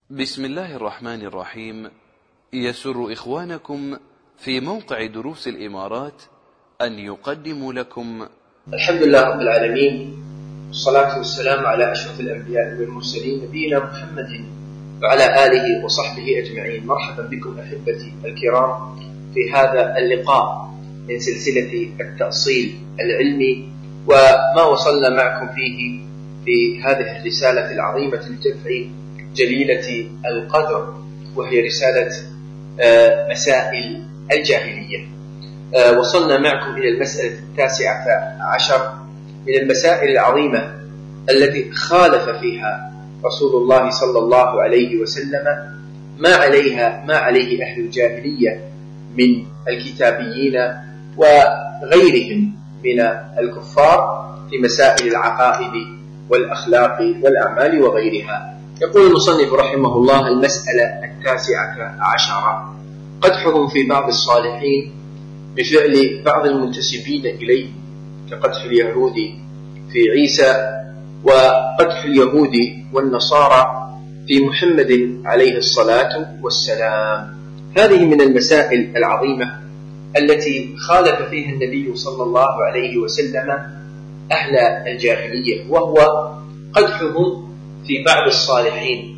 بسم الله الرحمن الرحيم. يسر إخوانكم في موقع دروس الإمارات أن يقدموا لكم الحمد لله رب العالمين، والصلاة والسلام على أشرف الأنبياء والمرسلين نبينا محمد وعلى آله وصحبه أجمعين. مرحبا بكم أحبتي الكرام في هذا اللقاء من سلسلة التأصيل العلمي، وما وصلنا معكم فيه في هذه الرسالة العظيمة الجفع جليلة القدر، وهي رسالة مسائل الجاهلية. وصلنا معكم إلى المسألة 19 من المسائل العظيمة التي خالف فيها رسول الله صلى الله عليه وسلم ما عليه أهل الجاهلية من الكتابيين وغيرهم من الكفار في مسائل العقائد والأخلاق والأعمال وغيرها. يقول المصنف رحمه الله: المسألة 19 قدحهم في بعض الصالحين بفعل بعض المنتسبين إليه كقدح اليهود في عيسى، وقدح اليهود والنصارى في محمد عليه الصلاة والسلام. هذه من المسائل العظيمة التي خالف فيها النبي صلى الله عليه وسلم أهل الجاهلية، وهو قدحهم في بعض الصالحين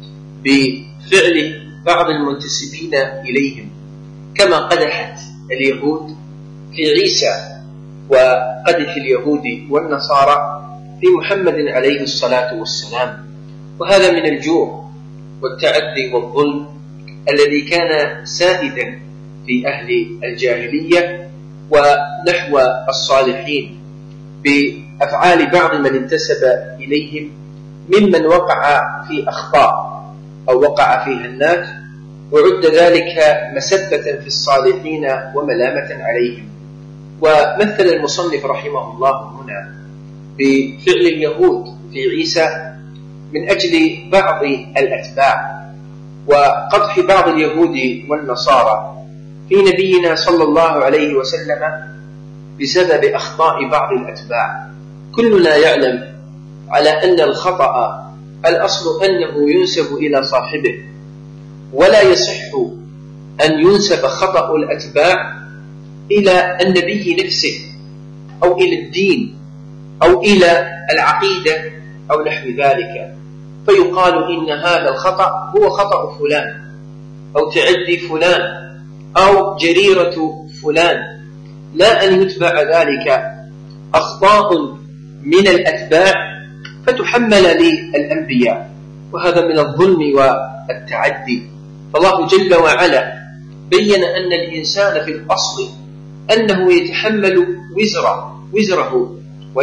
بفعل بعض المنتسبين إليهم، كما قدحت اليهود في عيسى وقدح اليهود والنصارى في محمد عليه الصلاة والسلام. وهذا من الجور والتعدي والظلم الذي كان سائدا في أهل الجاهلية ونحو الصالحين بأفعال بعض من انتسب إليهم ممن وقع في أخطاء أو وقع في هنات، وعد ذلك مسبة في الصالحين وملامة عليهم. ومثل المصنف رحمه الله هنا بفعل اليهود في عيسى من أجل بعض الأتباع، وقدح بعض اليهود والنصارى في نبينا صلى الله عليه وسلم بسبب أخطاء بعض الأتباع. كلنا يعلم على أن الخطأ الأصل أنه ينسب إلى صاحبه، ولا يصح أن ينسب خطأ الأتباع إلى النبي نفسه أو إلى الدين أو إلى العقيدة أو نحو ذلك، فيقال إن هذا الخطأ هو خطأ فلان أو تعدي فلان أو جريرة فلان، لا أن يتبع ذلك أخطاء من الأتباع فتحمل للأنبياء، وهذا من الظلم والتعدي. فالله جل وعلا بين أن الإنسان في الأصل أنه يتحمل وزره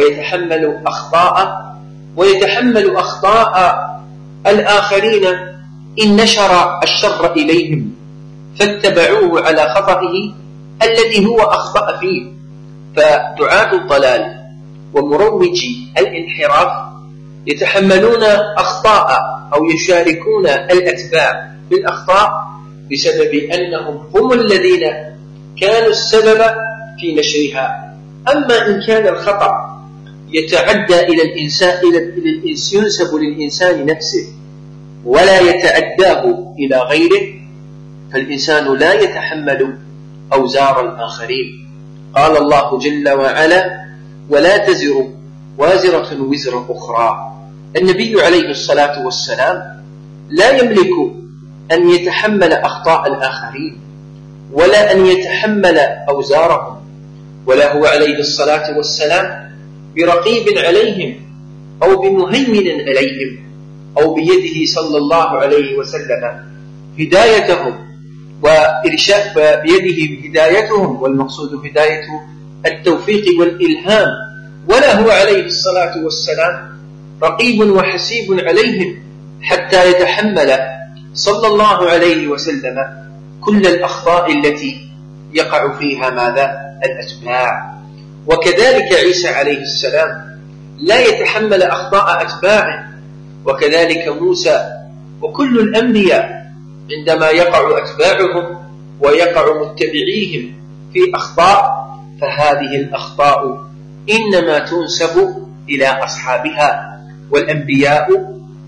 ويتحمل أخطاء الآخرين إن نشر الشر إليهم فاتبعوه على خطئه الذي هو أخطأ فيه. فدعاة الضلال ومروجي الانحراف يتحملون أخطاء أو يشاركون الأتباع بالأخطاء بسبب أنهم هم الذين كانوا السبب في نشرها. أما إن كان الخطأ يتعدى إلى الإنسان ينسب للإنسان نفسه ولا يتعداه إلى غيره، فالإنسان لا يتحمل أوزار الآخرين. قال الله جل وعلا: ولا تزر وازرة وزر أخرى. النبي عليه الصلاة والسلام لا يملك أن يتحمل أخطاء الآخرين ولا أن يتحمل أوزارهم، ولا هو عليه الصلاة والسلام برقيب عليهم أو بمهيمن عليهم أو بيده صلى الله عليه وسلم هدايتهم وإرشاد، بيده هدايتهم، والمقصود هداية التوفيق والإلهام، ولا هو عليه الصلاة والسلام رقيب وحسيب عليهم حتى يتحمل صلى الله عليه وسلم كل الأخطاء التي يقع فيها الأتباع. وكذلك عيسى عليه السلام لا يتحمل أخطاء أتباعه، وكذلك موسى وكل الأنبياء عندما يقع أتباعهم ويقع متبعيهم في أخطاء، فهذه الأخطاء إنما تنسب إلى أصحابها، والأنبياء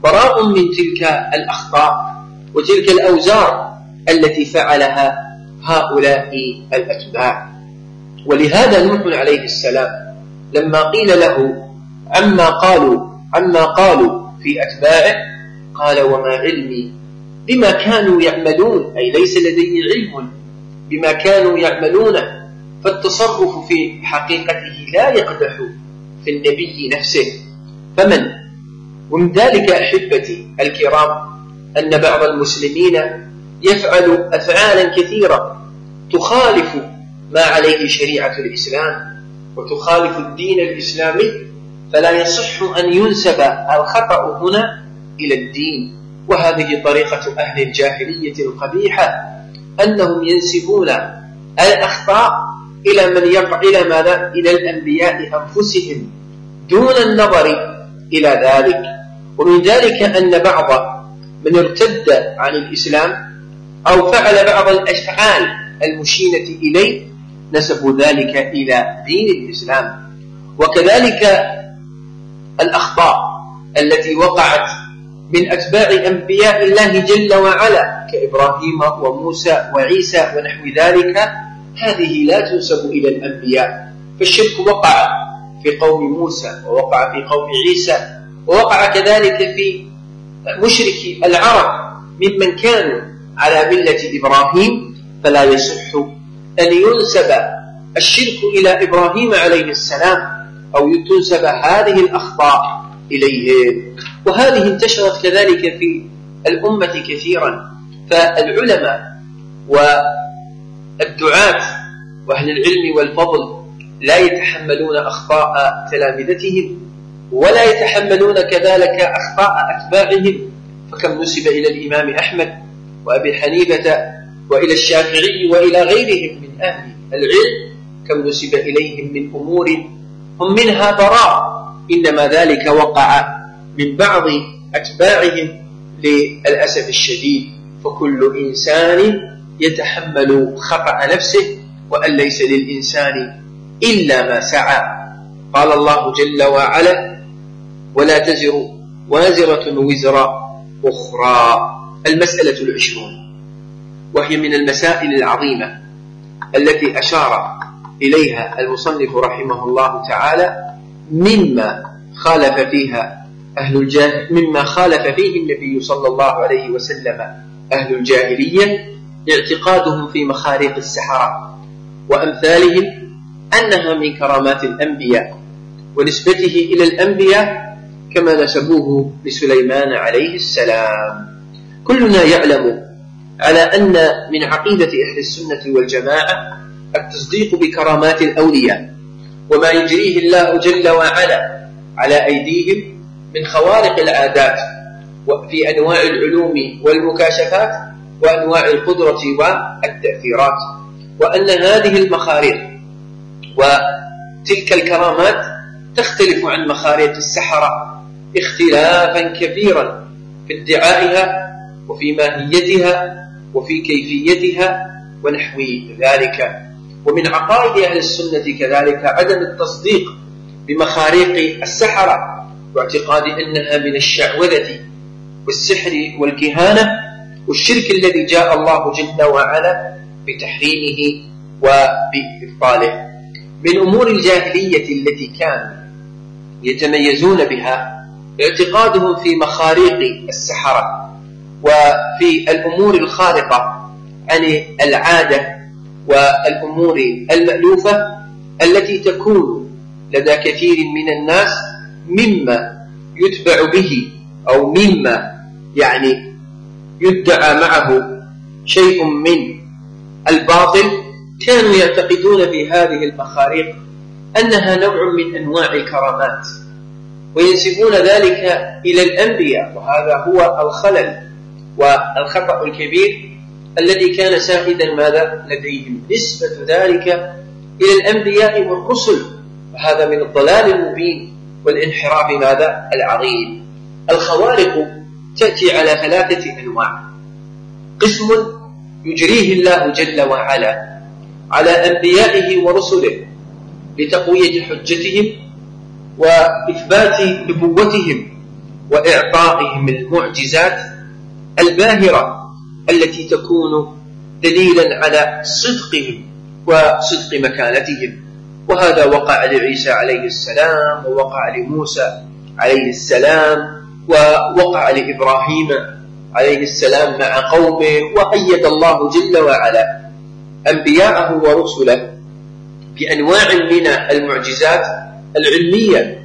براء من تلك الأخطاء وتلك الأوزار التي فعلها هؤلاء الأتباع. ولهذا نوح عليه السلام لما قيل له عما قالوا في أتباعه قال وما علمي بما كانوا يعملون، أي ليس لدي علم بما كانوا يعملونه. فالتصرف في حقيقته لا يقدح في النبي نفسه. ومن ذلك أحبتي الكرام أن بعض المسلمين يفعل أفعالا كثيرة تخالف ما عليه شريعة الإسلام وتخالف الدين الإسلامي، فلا يصح أن ينسب الخطأ هنا إلى الدين. وهذه طريقة أهل الجاهلية القبيحة، أنهم ينسبون الأخطاء إلى الأنبياء أنفسهم دون النظر إلى ذلك. ومن ذلك أن بعض من ارتد عن الإسلام أو فعل بعض الأفعال المشينة إليه نسبوا ذلك إلى دين الإسلام. وكذلك الأخطاء التي وقعت من أتباع أنبياء الله جل وعلا كإبراهيم وموسى وعيسى ونحو ذلك، هذه لا تنسب إلى الأنبياء. فالشرك وقع في قوم موسى ووقع في قوم عيسى ووقع كذلك في مشركي العرب ممن كانوا على ملة إبراهيم، فلا يصح أن ينسب الشرك إلى إبراهيم عليه السلام أو تنسب هذه الأخطاء إليه. وهذه انتشرت كذلك في الأمة كثيرا. فالعلماء والدعاة وأهل العلم والفضل لا يتحملون أخطاء تلامذتهم ولا يتحملون كذلك أخطاء أتباعهم. فكم نسب إلى الإمام أحمد وأبي حنيفة وإلى الشافعي وإلى غيرهم من أهل العلم، كم نسب إليهم من أمور هم منها براء، إنما ذلك وقع من بعض أتباعهم للأسف الشديد. فكل إنسان يتحمل خطأ نفسه، وأن ليس للإنسان إلا ما سعى. قال الله جل وعلا ولا تزر وازرة وزر أخرى. المسألة 20، وهي من المسائل العظيمة التي أشار إليها المصنف رحمه الله تعالى مما خالف فيه النبي صلى الله عليه وسلم أهل الجاهلية، اعتقادهم في مخاريق السحرة وأمثالهم أنها من كرامات الأنبياء، ونسبته إلى الأنبياء كما نسبوه لسليمان عليه السلام. كلنا يعلم على أن من عقيدة أهل السنة والجماعة التصديق بكرامات الأولياء وما يجريه الله جل وعلا على أيديهم من خوارق العادات وفي أنواع العلوم والمكاشفات وأنواع القدرة والتأثيرات، وأن هذه المخاريق وتلك الكرامات تختلف عن مخاريق السحرة اختلافا كثيرا في ادعائها وفي ماهيتها وفي كيفيتها ونحو ذلك. ومن عقائد أهل السنة كذلك عدم التصديق بمخاريق السحرة واعتقاد أنها من الشعوذة والسحر والكهانة والشرك الذي جاء الله جل وعلا بتحريمه وبإبطاله. من أمور الجاهلية التي كانوا يتميزون بها اعتقادهم في مخاريق السحرة وفي الأمور الخارقة عن العادة والأمور المألوفة التي تكون لدى كثير من الناس مما يتبع به أو مما يدعى معه شيء من الباطل. كانوا يعتقدون في هذه المخاريق أنها نوع من أنواع الكرامات وينسبون ذلك إلى الأنبياء، وهذا هو الخلل والخطأ الكبير الذي كان سائدا لديهم، نسبة ذلك إلى الأنبياء والرسل، وهذا من الضلال المبين والانحراف العظيم. الخوارق تأتي على 3 أنواع: قسم يجريه الله جل وعلا على أنبيائه ورسله لتقوية حجتهم وإثبات نبوتهم وإعطائهم المعجزات الباهرة التي تكون دليلا على صدقهم وصدق مكانتهم. وهذا وقع لعيسى عليه السلام، ووقع لموسى عليه السلام، ووقع لإبراهيم عليه السلام مع قومه. وأيد الله جل وعلا أنبياءه ورسله بأنواع من المعجزات العلمية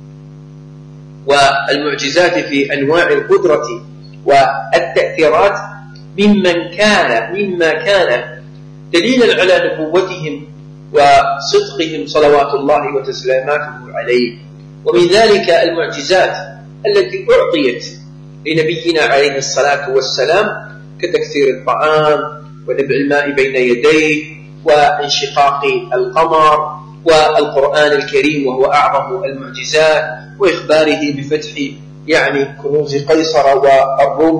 والمعجزات في أنواع القدرة والتأثيرات مما كان دليلا على نبوتهم وصدقهم صلوات الله وتسليماته عليه. ومن ذلك المعجزات التي أعطيت لنبينا عليه الصلاة والسلام كتكسير الطعام ونبع الماء بين يديه وانشقاق القمر والقرآن الكريم وهو أعظم المعجزات، وإخباره بفتح كنوز قيصر والروم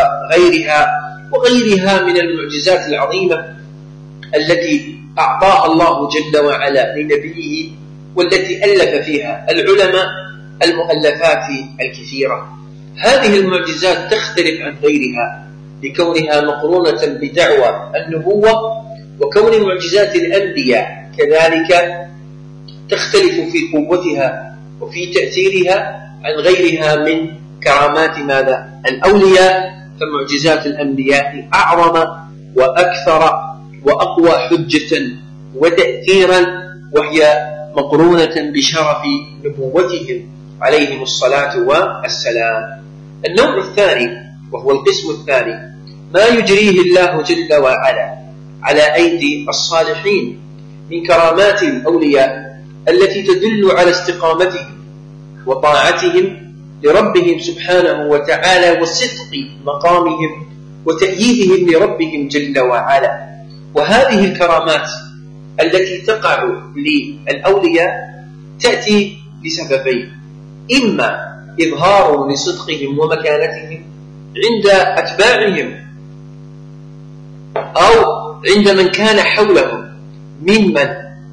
وغيرها من المعجزات العظيمة التي أعطاها الله جل وعلا لنبيه، والتي ألف فيها العلماء المؤلفات الكثيرة. هذه المعجزات تختلف عن غيرها لكونها مقرونة بدعوى النبوة، وكون معجزات الأنبياء كذلك تختلف في قوتها وفي تأثيرها عن غيرها من كرامات الأولياء. فمعجزات الأنبياء أعظم وأكثر وأقوى حجة وتأثيرا، وهي مقرونة بشرف نبوتهم عليهم الصلاة والسلام. النوع الثاني وهو القسم الثاني ما يجريه الله جل وعلا على أيدي الصالحين من كرامات الأولياء التي تدل على استقامتهم وطاعتهم لربهم سبحانه وتعالى وصدق مقامهم وتأييدهم لربهم جل وعلا. وهذه الكرامات التي تقع للأولياء تأتي لسببين: إما إظهار لصدقهم ومكانتهم عند أتباعهم أو عند من كان حولهم ممن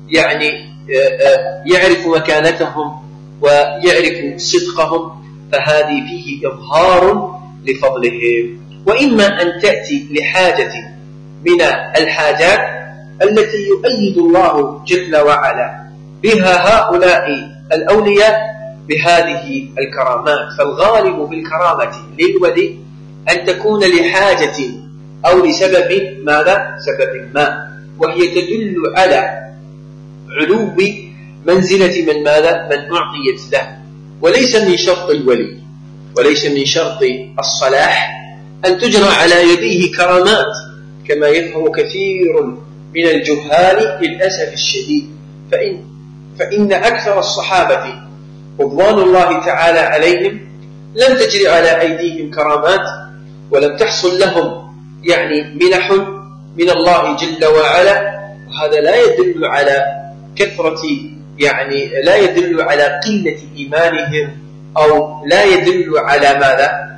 يعرف مكانتهم ويعرف صدقهم، فهذه فيه إظهار لفضلهم. وإما أن تأتي لحاجة من الحاجات التي يؤيد الله جل وعلا بها هؤلاء الأولياء بهذه الكرامات. فالغالب في الكرامة للولي أن تكون لحاجة أو لسبب سبب ما، وهي تدل على علو منزلة من أعطيت له. وليس من شرط الولي وليس من شرط الصلاح أن تجرى على يديه كرامات كما يفهم كثير من الجهال للأسف الشديد. فإن أكثر الصحابة رضوان الله تعالى عليهم لم تجري على أيديهم كرامات، ولم تحصل لهم منح من الله جل وعلا. وهذا لا يدل على كثرة لا يدل على قلة إيمانهم أو لا يدل على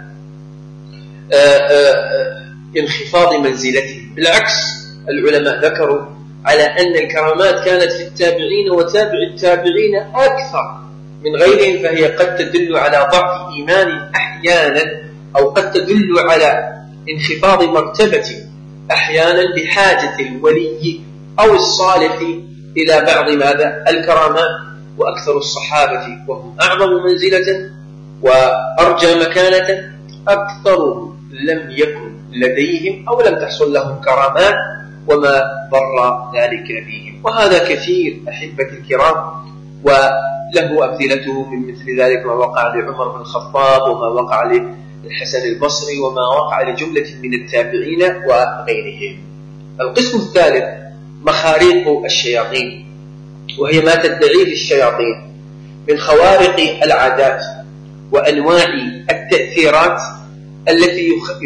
انخفاض منزلتهم. بالعكس، العلماء ذكروا على أن الكرامات كانت في التابعين وتابع التابعين أكثر من غيرهم، فهي قد تدل على ضعف إيمان أحيانا، أو قد تدل على انخفاض مرتبة أحيانا بحاجة الولي أو الصالح إلى بعض الكرامات. وأكثر الصحابة وهم أعظم منزلة وأرجى مكانة أكثر لم يكن لديهم أو لم تحصل لهم كرامات، وما ضر ذلك بهم. وهذا كثير أحبة الكرام، وله أمثلته من مثل ذلك ما وقع لعمر بن الخطاب، وما وقع للحسن البصري، وما وقع لجملة من التابعين وغيرهم. القسم الثالث مخاريق الشياطين، وهي ما تدعيه الشياطين من خوارق العادات وأنواع التأثيرات التي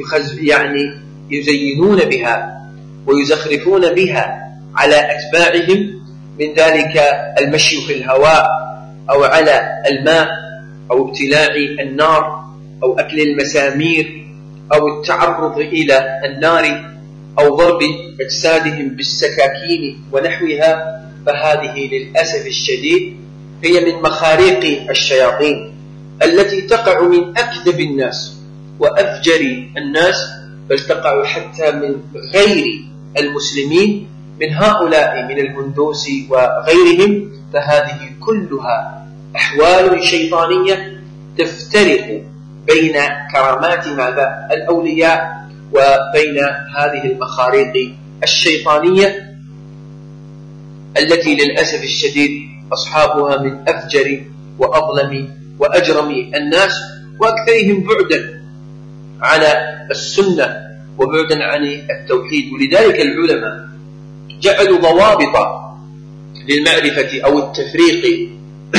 يزينون بها ويزخرفون بها على أتباعهم، من ذلك المشي في الهواء أو على الماء أو ابتلاع النار أو أكل المسامير أو التعرض إلى النار أو ضرب أجسادهم بالسكاكين ونحوها. فهذه للأسف الشديد هي من مخاريق الشياطين، التي تقع من أكذب الناس وأفجر الناس، بل تقع حتى من غير المسلمين من هؤلاء من الهندوس وغيرهم، فهذه كلها أحوال شيطانية تفترق بين كرامات ماذا الأولياء وبين هذه المخاريق الشيطانية التي للأسف الشديد أصحابها من أفجر وأظلم وأجرم الناس، وأكثرهم بعدا على السنة وبعدا عن التوحيد. ولذلك العلماء جعلوا ضوابط للمعرفة أو التفريق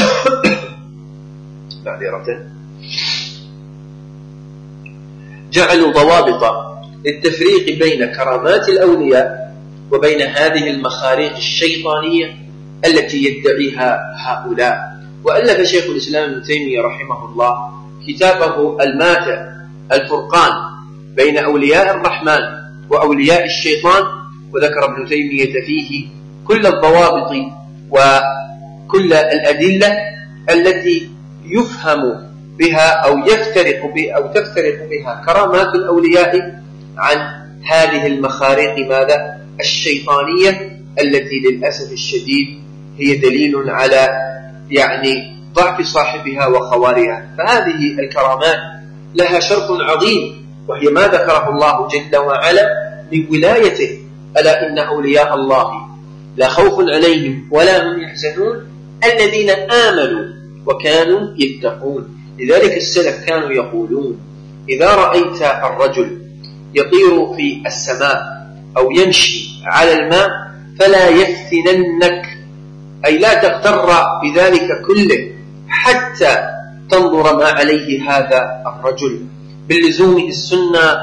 جعلوا ضوابط للتفريق بين كرامات الأولياء وبين هذه المخاريق الشيطانية التي يدعيها هؤلاء. وألف شيخ الإسلام ابن تيمية رحمه الله كتابه الماتع الفرقان بين أولياء الرحمن وأولياء الشيطان، وذكر ابن تيمية فيه كل الضوابط وكل الأدلة التي يفهم بها أو تفترق بها كرامات الأولياء عن هذه المخاريق ماذا الشيطانية التي للأسف الشديد هي دليل على ضعف صاحبها وخوارها. فهذه الكرامات لها شرط عظيم، وهي ما ذكره الله جل وعلا من ولايته: ألا إن أولياء الله لا خوف عليهم ولا هم يحزنون الذين آمنوا وكانوا يتقون. لذلك السلف كانوا يقولون: إذا رأيت الرجل يطير في السماء أو يمشي على الماء فلا يفتننك، أي لا تغتر بذلك كله حتى تنظر ما عليه هذا الرجل باللزوم السنة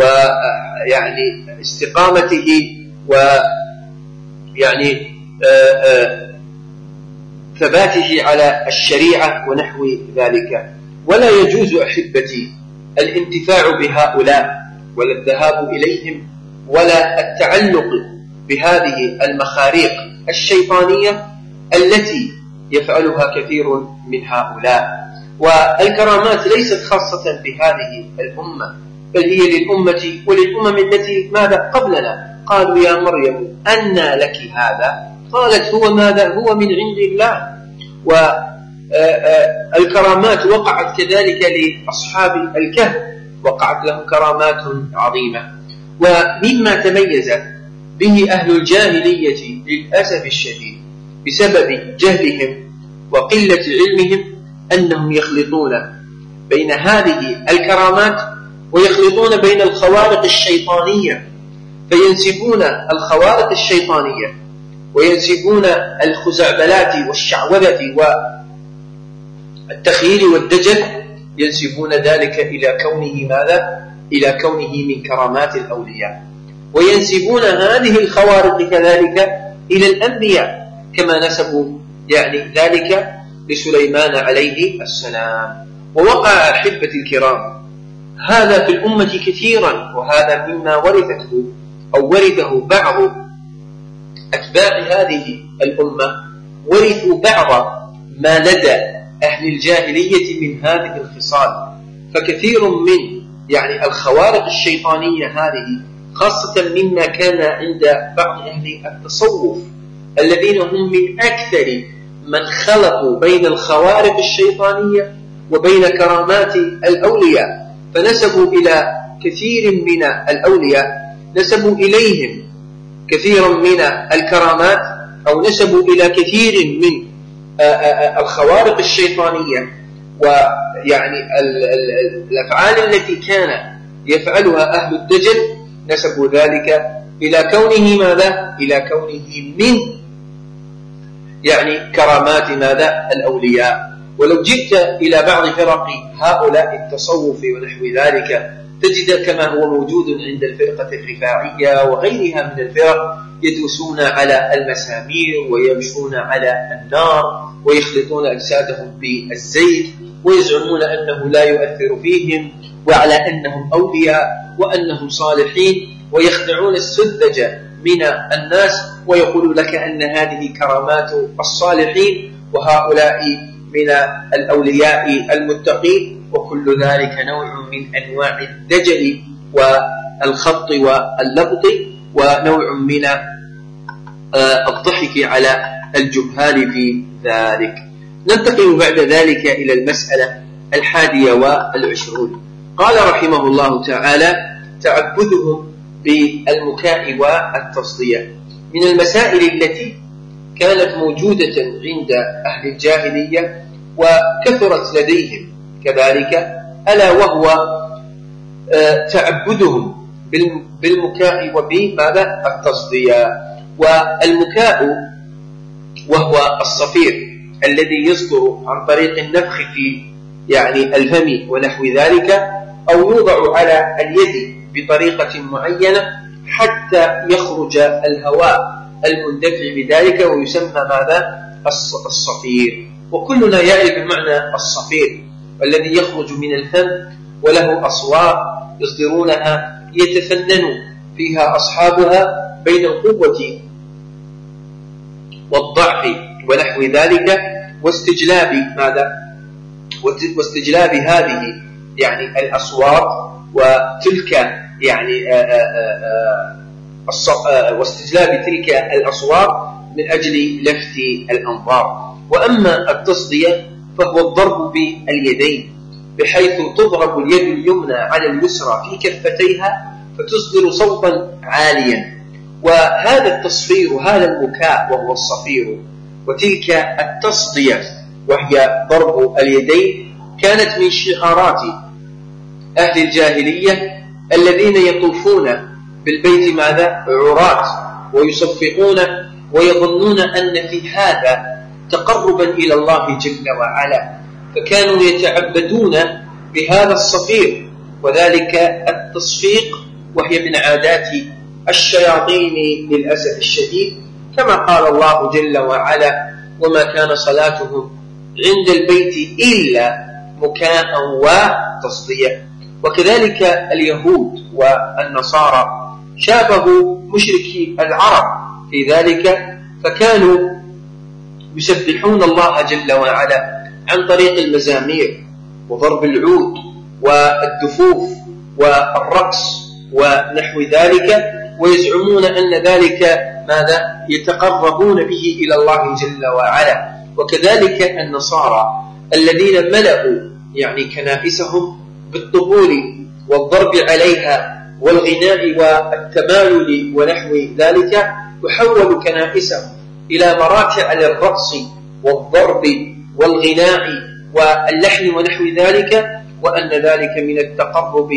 استقامته ثباته على الشريعة ونحو ذلك. ولا يجوز أحبتي الانتفاع بهؤلاء ولا الذهاب إليهم ولا التعلق بهذه المخاريق الشيطانية التي يفعلها كثير من هؤلاء. والكرامات ليست خاصة بهذه الأمة، بل هي للأمة وللأمم التي ماذا قبلنا. قالوا: يا مريم أنى لك هذا؟ قالت: هو ماذا؟ هو من عند الله. والكرامات وقعت كذلك لأصحاب الكهف، وقعت لهم كرامات عظيمة. ومما تميز به أهل الجاهلية للأسف الشديد بسبب جهلهم وقلة علمهم أنهم يخلطون بين هذه الكرامات ويخلطون بين الخوارق الشيطانية، فينسبون الخوارق الشيطانية وينسبون الخزعبلات والشعوذة والتخيل والدجل، ينسبون ذلك إلى كونه ماذا؟ إلى كونه من كرامات الأولياء، وينسبون هذه الخوارق كذلك إلى الأنبياء، كما نسبوا ذلك لسليمان عليه السلام. ووقع أحبة الكرام هذا في الأمة كثيرا، وهذا مما ورثه بعض أتباع هذه الأمة، ورثوا بعض ما لدى أهل الجاهلية من هذه الخصال. فكثير من الخوارق الشيطانية هذه، خاصة مما كان عند بعض أهل التصوف الذين هم من أكثر من خلطوا بين الخوارق الشيطانية وبين كرامات الأولياء، فنسبوا إلى كثير من الأولياء، نسبوا إليهم كثيرا من الكرامات، أو نسبوا إلى كثير من الخوارق الشيطانية الأفعال التي كان يفعلها أهل الدجل، نسبوا ذلك إلى كونه ماذا؟ إلى كونه من كرامات ماذا؟ الأولياء. ولو جئت إلى بعض فرق هؤلاء التصوف ونحو ذلك تجد كما هو موجود عند الفرقة الرفاعية وغيرها من الفرق، يدوسون على المسامير ويمشون على النار ويخلطون أجسادهم بالزيت ويزعمون أنه لا يؤثر فيهم، وعلى أنهم أولياء وأنهم صالحين، ويخدعون السذج من الناس ويقول لك أن هذه كرامات الصالحين، وهؤلاء من الأولياء المتقين، وكل ذلك نوع من أنواع الدجل والخط واللبط، ونوع من الضحك على الجهال في ذلك. ننتقل بعد ذلك إلى المسألة 21. قال رحمه الله تعالى: تعبدهم بالمكاء والتصدية. من المسائل التي كانت موجودة عند أهل الجاهلية وكثرت لديهم كذلك، ألا وهو تعبدهم بالمكاء وبماذا؟ التصدية. والمكاء وهو الصفير الذي يصدر عن طريق النفخ في الفم ونحو ذلك، أو يوضع على اليد بطريقة معينة حتى يخرج الهواء المندفع بذلك، ويسمى ماذا؟ الصفير. وكلنا يعرف معنى الصفير الذي يخرج من الفم وله أصوات يصدرونها يتفنن فيها أصحابها بين القوة والضعف ونحو ذلك، واستجلاب ماذا؟ واستجلاب هذه الأصوات، وتلك واستجلاب تلك الأصوات من أجل لفت الأنظار. وأما التصدية فهو الضرب باليدين، بحيث تضرب اليد اليمنى على اليسرى في كفتيها فتصدر صوتا عاليا. وهذا التصفير، هذا المكاء وهو الصفير، وتلك التصدية وهي ضرب اليدين، كانت من شعارات أهل الجاهلية الذين يطوفون بالبيت ماذا؟ عراة، ويصفقون ويظنون أن في هذا تقربا إلى الله جل وعلا، فكانوا يتعبدون بهذا الصفير وذلك التصفيق، وهي من عادات الشياطين للأسف الشديد، كما قال الله جل وعلا: وما كان صلاتهم عند البيت إلا مكاء وتصدية. وكذلك اليهود والنصارى شابهوا مشركي العرب في ذلك، فكانوا يسبحون الله جل وعلا عن طريق المزامير وضرب العود والدفوف والرقص ونحو ذلك، ويزعمون أن ذلك ماذا؟ يتقربون به إلى الله جل وعلا. وكذلك النصارى الذين ملأوا كنائسهم بالطبول والضرب عليها والغناء والتمايل ونحو ذلك، وحولوا كنائسهم إلى مراكع للرقص والضرب والغناء واللحن ونحو ذلك، وأن ذلك من التقرب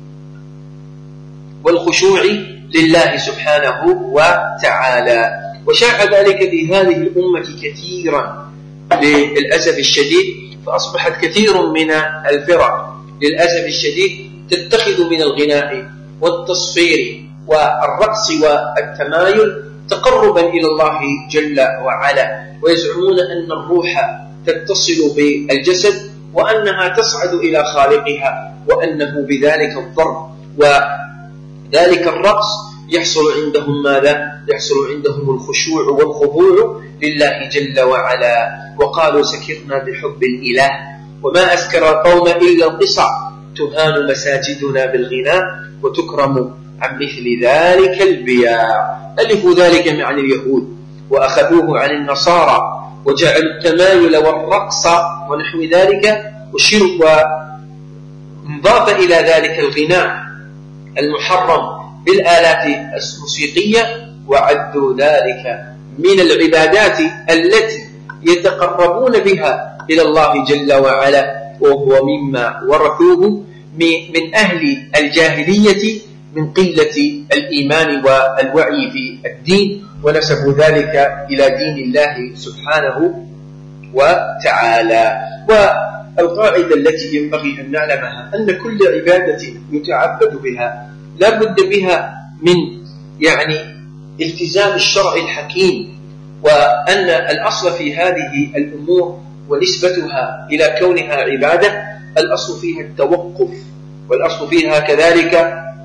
والخشوع لله سبحانه وتعالى. وشاع ذلك في هذه الأمة كثيرا للأسف الشديد، فأصبحت كثير من الفرق للأسف الشديد تتخذ من الغناء والتصفير والرقص والتمايل تقربا إلى الله جل وعلا، ويزعمون أن الروح تتصل بالجسد وأنها تصعد إلى خالقها، وأنه بذلك الضرب وذلك الرقص يحصل عندهم ماذا؟ يحصل عندهم الخشوع والخضوع لله جل وعلا. وقالوا: سكرنا بحب الإله وما أسكر القوم إلا القصع، تهان مساجدنا بالغناء وتكرم عن مثل ذلك البياع. ألفوا ذلك عن اليهود وأخذوه عن النصارى، وجعلوا التمايل والرقص ونحو ذلك وانضاف إلى ذلك الغناء المحرم بالآلات الموسيقية، وعدوا ذلك من العبادات التي يتقربون بها إلى الله جل وعلا، وهو مما ورثوه من أهل الجاهلية من قلة الإيمان والوعي في الدين، ونسبوا ذلك إلى دين الله سبحانه وتعالى. والقاعدة التي ينبغي أن نعلمها أن كل عبادة يتعبد بها لا بد بها من التزام الشرع الحكيم، وأن الأصل في هذه الأمور ونسبتها إلى كونها عبادة الأصل فيها التوقف، والأصل فيها كذلك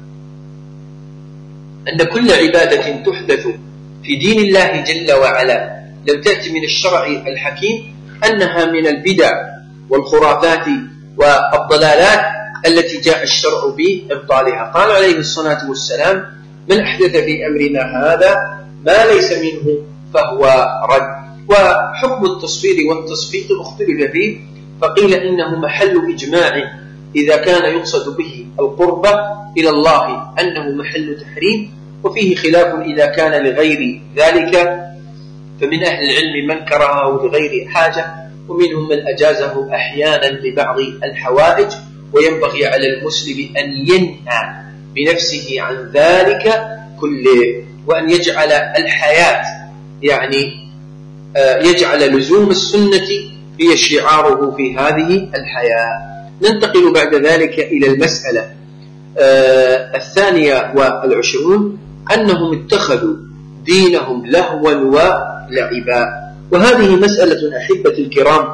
أن كل عبادة تحدث في دين الله جل وعلا لم تأتي من الشرع الحكيم أنها من البدع والخرافات والضلالات التي جاء الشرع بإبطالها. قال عليه الصلاة والسلام: من أحدث في أمرنا هذا ما ليس منه فهو رد. وحكم التصفير والتصفيق اختلف فيه، فقيل إنه محل إجماع إذا كان يقصد به القربة إلى الله أنه محل تحريم، وفيه خلاف إذا كان لغير ذلك، فمن أهل العلم من كرهه لغير حاجة، ومنهم من أجازه أحيانا لبعض الحوائج، وينبغي على المسلم أن ينهى بنفسه عن ذلك كله، وأن يجعل الحياة يعني يجعل لزوم السنة هي شعاره في هذه الحياة. ننتقل بعد ذلك إلى المسألة 22، أنهم اتخذوا دينهم لهوا ولعبا. وهذه مسألة أحبة الكرام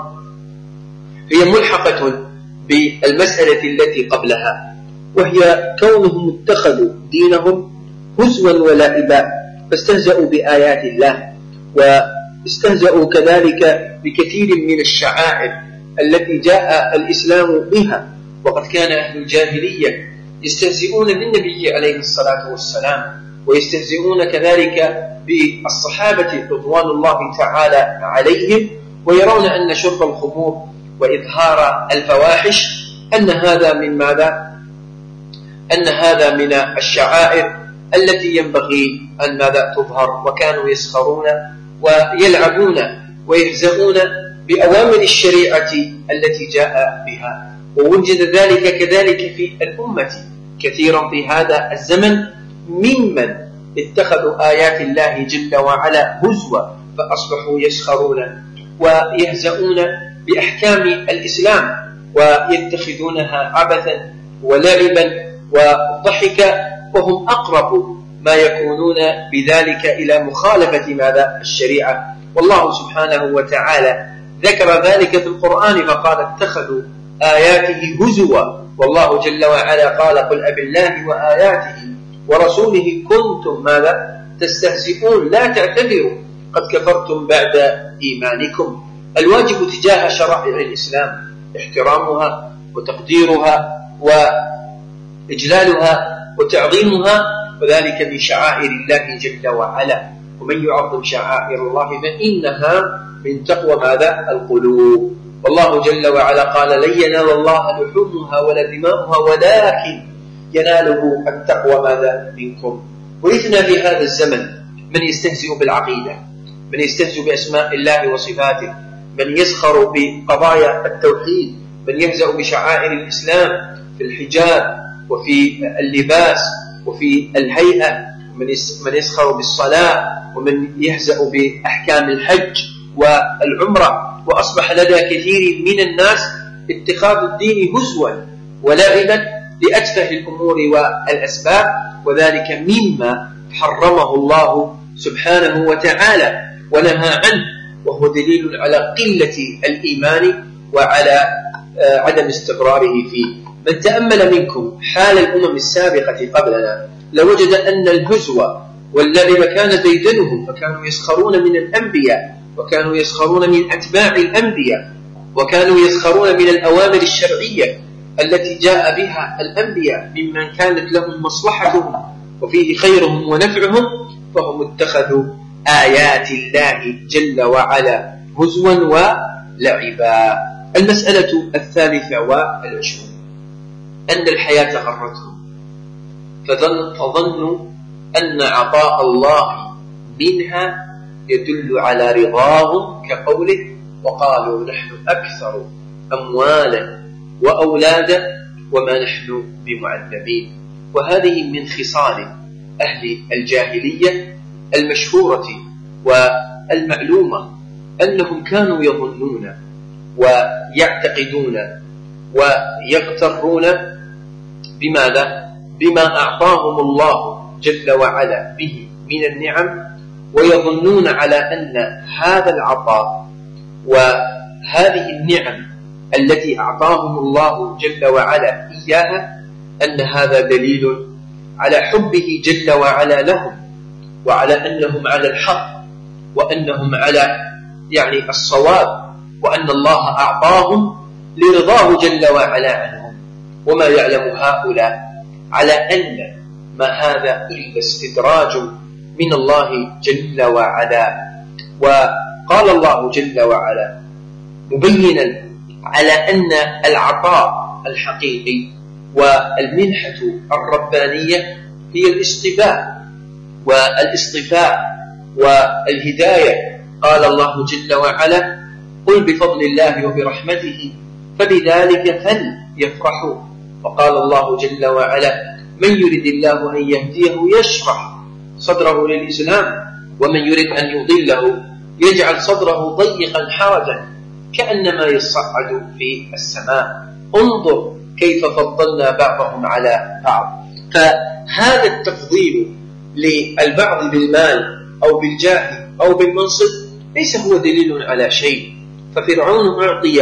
هي ملحقة بالمسألة التي قبلها، وهي كونهم اتخذوا دينهم هزوا ولعبا، فاستهزأوا بآيات الله، واستهزأوا كذلك بكثير من الشعائر التي جاء الإسلام بها. وقد كان أهل الجاهلية يستهزئون بالنبي عليه الصلاة والسلام، ويستهزئون كذلك بالصحابة رضوان الله تعالى عليهم، ويرون أن شرب الخمور وإظهار الفواحش أن هذا من ماذا؟ أن هذا من الشعائر التي ينبغي أن ماذا تظهر. وكانوا يسخرون ويلعبون ويهزؤون بأوامر الشريعة التي جاء بها. ووجد ذلك كذلك في الأمة كثيرا في هذا الزمن ممن اتخذوا آيات الله جل وعلا هزوا، فأصبحوا يسخرون ويهزؤون بأحكام الإسلام ويتخذونها عبثا ولعبا وضحكا، وهم أقرب ما يكونون بذلك إلى مخالفة ماذا؟ الشريعة. والله سبحانه وتعالى ذكر ذلك في القرآن فقال: اتخذوا آياته هزوا. والله جل وعلا قال: قل أبالله وآياته ورسوله كنتم ماذا؟ تستهزئون لا تعتذروا قد كفرتم بعد إيمانكم. الواجب تجاه شرائع الإسلام احترامها وتقديرها وإجلالها وتعظيمها، وذلك من شعائر الله جل وعلا. ومن يعظم شعائر الله فإنها من تقوى ماذا؟ القلوب. والله جل وعلا قال: لن ينال الله لحومها ولا دماؤها ولكن يناله التقوى ماذا؟ منكم. ورثنا في هذا الزمن من يستهزئ بالعقيدة، من يستهزئ بأسماء الله وصفاته، من يسخر بقضايا التوحيد، من يهزأ بشعائر الإسلام في الحجاب وفي اللباس وفي الهيئة، من يسخر بالصلاة، ومن يهزأ بأحكام الحج والعمرة. وأصبح لدى كثير من الناس اتخاذ الدين هزوا ولعبا لأتفه الأمور والأسباب، وذلك مما حرمه الله سبحانه وتعالى ونهى عنه، وهو دليل على قلة الإيمان وعلى عدم استقراره فيه. من تأمل منكم حال الأمم السابقة قبلنا لوجد أن الهزو واللعب كان ديدنهم، فكانوا يسخرون من الأنبياء، وكانوا يسخرون من أتباع الأنبياء، وكانوا يسخرون من الأوامر الشرعية التي جاء بها الأنبياء ممن كانت لهم مصلحتهم وفيه خيرهم ونفعهم، فهم اتخذوا آيات الله جل وعلا هزوا ولعبا. المسألة 23 أن الحياة غرتهم فظنوا أن عطاء الله منها يدل على رضاهم، كقوله: وقالوا نحن أكثر أموالا وأولادا وما نحن بمعذبين. وهذه من خصال أهل الجاهلية المشهورة والمعلومة، أنهم كانوا يظنون ويعتقدون ويغترون بماذا؟ بما أعطاهم الله جل وعلا به من النعم، ويظنون على أن هذا العطاء وهذه النعم التي أعطاهم الله جل وعلا إياها أن هذا دليل على حبه جل وعلا لهم، وعلى أنهم على الحق، وأنهم على الصواب، وأن الله أعطاهم لرضاه جل وعلا عنهم. وما يعلم هؤلاء على أن ما هذا إلا استدراج من الله جل وعلا. وقال الله جل وعلا مبينا على أن العطاء الحقيقي والمنحة الربانية هي والاصطفاء والهداية. قال الله جل وعلا قل بفضل الله وبرحمته فبذلك فليفرحوا. وقال الله جل وعلا من يرد الله أن يهديه يشرح صدره للإسلام ومن يرد أن يضله يجعل صدره ضيقا حرجا كأنما يصعد في السماء. انظر كيف فضلنا بعضهم على بعض. فهذا التفضيل للبعض بالمال أو بالجاه أو بالمنصب ليس هو دليل على شيء. ففرعون أعطي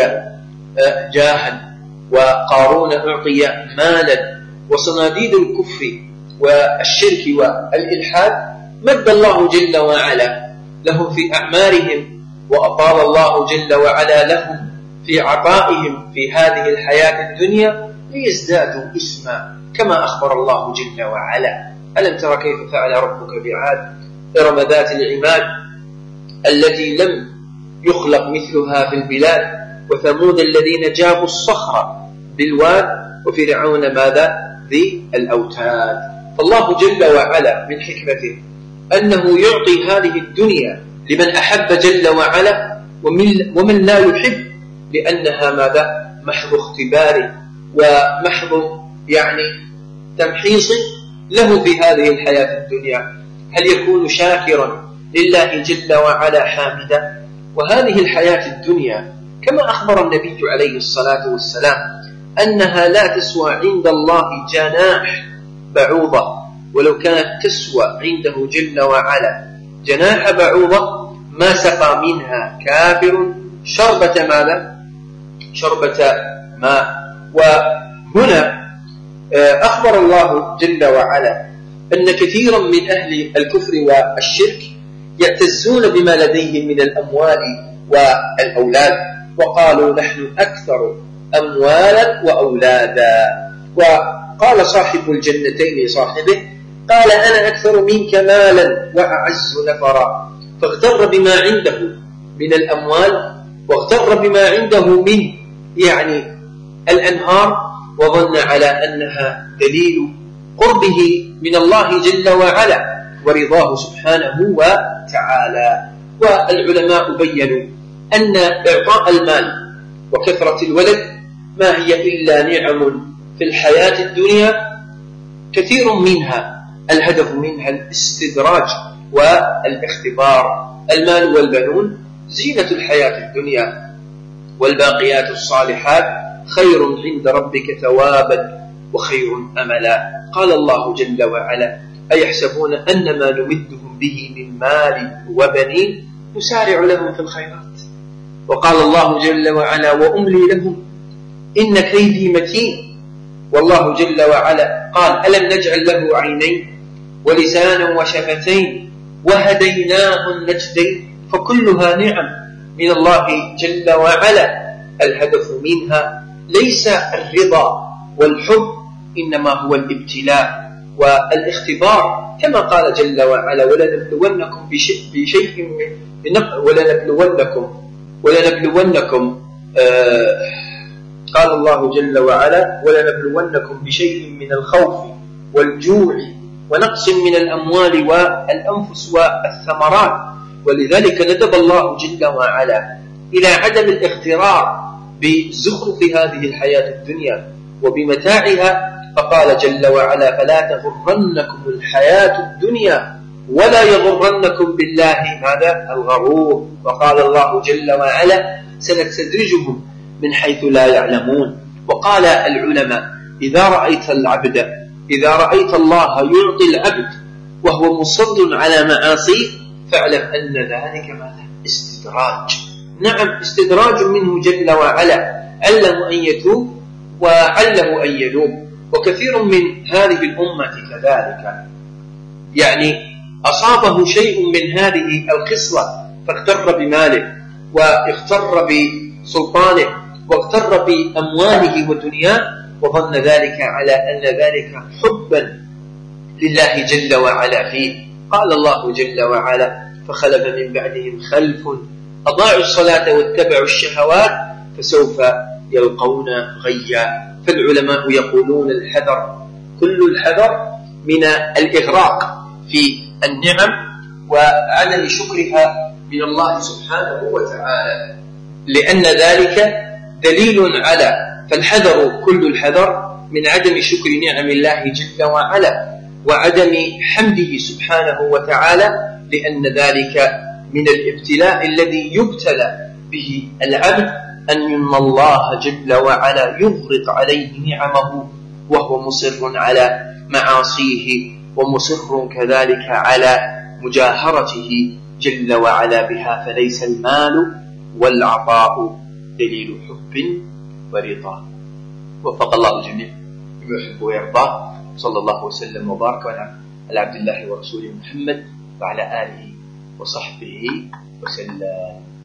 جاها وقارون أعطي مالا، وصناديد الكفر والشرك والإلحاد مد الله جل وعلا لهم في أعمارهم، وأطال الله جل وعلا لهم في عطائهم في هذه الحياة الدنيا ليزدادوا إثما كما أخبر الله جل وعلا. ألم ترى كيف فعل ربك بعاد إرم ذات العماد التي لم يخلق مثلها في البلاد، وثمود الذين جابوا الصخر بالواد، وفرعون ماذا؟ ذي الأوتاد. فالله جل وعلا من حكمته أنه يعطي هذه الدنيا لمن أحب جل وعلا ومن لا يحب، لأنها ماذا؟ محض اختبار ومحض تمحيص له في هذه الحياة الدنيا. هل يكون شاكرا لله جل وعلا حامدا؟ وهذه الحياة الدنيا كما أخبر النبي عليه الصلاة والسلام أنها لا تسوى عند الله جناح بعوضة، ولو كانت تسوى عنده جل وعلا جناح بعوضة ما سقى منها كافر شربة ماذا؟ شربة ماء. وهنا أخبر الله جل وعلا أن كثيرا من أهل الكفر والشرك يعتزون بما لديهم من الأموال والأولاد، وقالوا نحن أكثر أموالا وأولادا. وقال صاحب الجنتين لصاحبه قال أنا أكثر منك مالا وأعز نفرا، فاغتر بما عنده من الأموال واغتر بما عنده من الأنهار، وظن على أنها دليل قربه من الله جل وعلا ورضاه سبحانه وتعالى. والعلماء بيّنوا أن إعطاء المال وكثرة الولد ما هي إلا نعم في الحياة الدنيا كثير منها الهدف منها الاستدراج والاختبار. المال والبنون زينة الحياة الدنيا، والباقيات الصالحات خير عند ربك ثوابا وخير أملا. قال الله جل وعلا أيحسبون أن ما نمدهم به من مال وبنين نسارع لهم في الخيرات. وقال الله جل وعلا وأملي لهم إن كيدي متين. والله جل وعلا قال ألم نجعل له عينين ولسانا وشفتين وهديناه النجدين، فكلها نعم من الله جل وعلا. الهدف منها ليس الرضا والحب، إنما هو الابتلاء والاختبار، كما قال جل وعلا ولنبلونكم بشيء ولنبلونكم قال الله جل وعلا ولنبلونكم بشيء من الخوف والجوع ونقص من الأموال والأنفس والثمرات. ولذلك ندب الله جل وعلا إلى عدم الاغترار بزخرف هذه الحياة الدنيا وبمتاعها، فقال جل وعلا فلا تغرنكم الحياة الدنيا ولا يغرنكم بالله ماذا؟ الغرور. وقال الله جل وعلا سنستدرجهم من حيث لا يعلمون. وقال العلماء إذا رأيت الله يعطي العبد وهو مصد على معاصيه فاعلم أن ذلك ماذا؟ استدراج. نعم استدراج منه جل وعلا، علم أن يتوب وعلم أن ينوب. وكثير من هذه الأمة كذلك أصابه شيء من هذه الخصلة فاغتر بماله واغتر بسلطانه واغتر بأمواله ودنياه، وظن ذلك على أن ذلك حبا لله جل وعلا فيه. قال الله جل وعلا: فخلف من بعدهم خلف أضاعوا الصلاة واتبعوا الشهوات فسوف يلقون غيا. فالعلماء يقولون الحذر، كل الحذر من الإغراق في النعم وعدم شكرها من الله سبحانه وتعالى، لأن ذلك دليل على، فالحذر كل الحذر من عدم شكر نعم الله جل وعلا وعدم حمده سبحانه وتعالى، لأن ذلك من الابتلاء الذي يبتلى به العبد، أن الله جل وعلا يغرق عليه نعمه وهو مصر على معاصيه ومصر كذلك على مجاهرته جل وعلا بها. فليس المال والعطاء دليل حب ورضا. وفق الله الجميع بما يحب ويرضاه. صلى الله وسلم وبارك على عبد الله ورسوله محمد وعلى آله وصحبه وسلم.